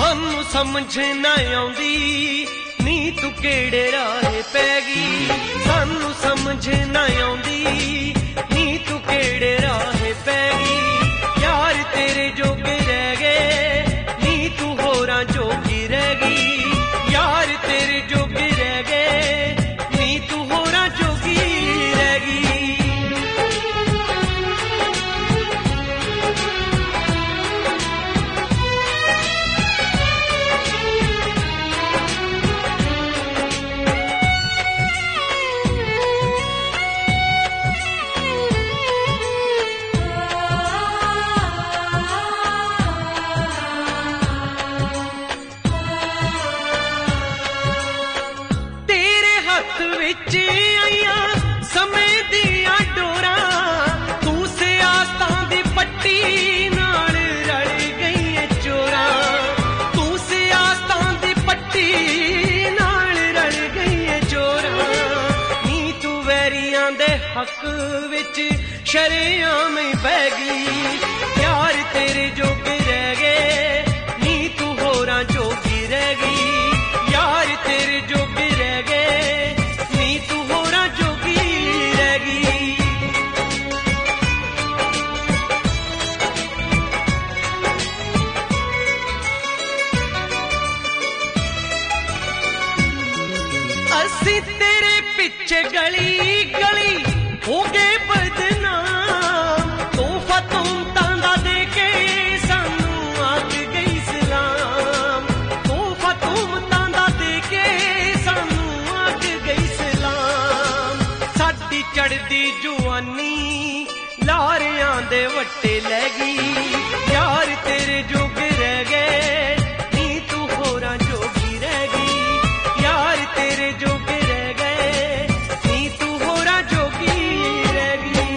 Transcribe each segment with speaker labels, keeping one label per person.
Speaker 1: सानू समझ ना आउंदी नी तू केड़े राहे पै गई। सानू समझ ना आउंदी नी तू केड़े राहे पै गई। यार तेरे जोगे रह गए नी तू होरां जोगी रह गई। यार तेरे जोगे रह गए नी तू होरां जोगी रह गई। विच आईयां समय दियां डोरां तू सियासतां दी पट्टी नाल रल गई है चोरां। तू सियासतां दी पट्टी नाल रल गई है चोरां। नी तू वैरियां दे हक विच शरेआम बह गई। यार तेरे जोगे रह गए नी तू होरां जोगी रह गई। यार तेरे जोगे रह गए असी तेरे पिछे गली गली हो गए बदनाम। तोहफा तुमतां दा दे के सानू आख गई सलाम। तोहफा तुमतां दा दे के सानू आख गई सलाम। साडी चढ़दी जुआनी लारियां दे वट्टे लै गई। यार तेरे जोगे रह गए नी तू होरां जोगी रह गई। यार तेरे जोगे रह गए नी तू होरां जोगी रह गई।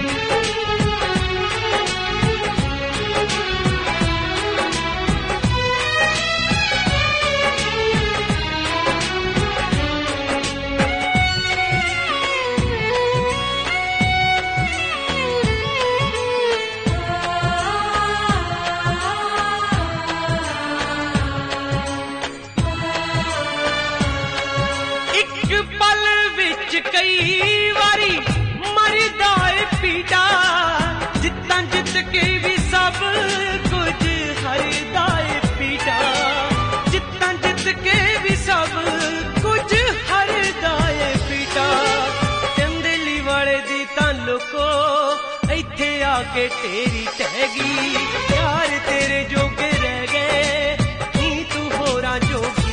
Speaker 1: पल विच कई वारी मरदा है पीटा। जितना जित के भी सब कुछ हरदा है पीटा। जितना जित के भी सब कुछ हरदा है पीटा। चंदेली वाले दी तां लोको इत्थे आके तेरी टहगी। यार तेरे जोगे रह गए नी तू होरां जोगी